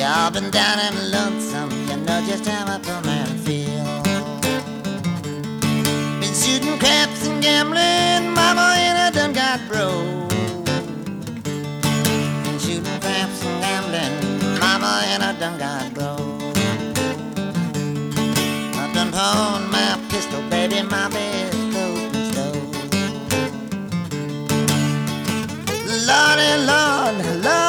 Up and down and lonesome, you know just how my poor man feel. Been shooting craps and gambling, mama, and I done got broke. Been shooting craps and gambling, mama, and I done got broke.